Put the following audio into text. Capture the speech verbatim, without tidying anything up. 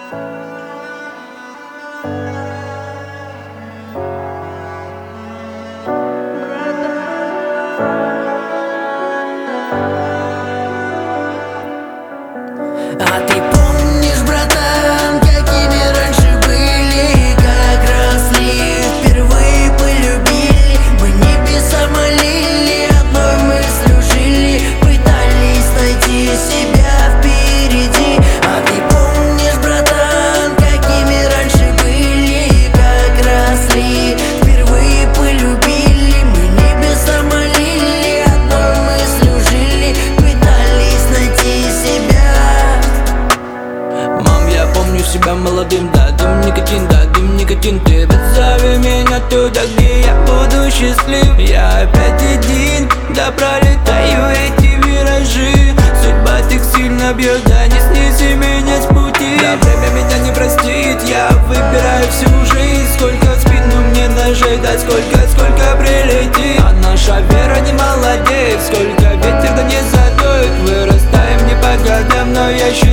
А ты помнишь, братан, какими раньше были, как росли, впервые полюбили. Мы небеса молили, одной мыслью жили, пытались найти себя впереди. А ты помнишь, братан, какими раньше были, как росли, впервые полюбили. Мы небеса молили, одной мыслью жили, пытались найти себя. Мам, я помню себя молодым, да, дым никотин, да, дым никотин. Ты позови меня туда, где я буду счастлив. Я опять один, да, пролетаю эти виражи. Судьба так сильно бьет, да, не снеси меня с пути. Да, время меня не простит, я выбираю всю жизнь. Сколько в спину мне ножей, да, сколько, сколько прилетит. А наша вера не молодеет, сколько ветер, да не задует. Вырастаем не по годам, но я еще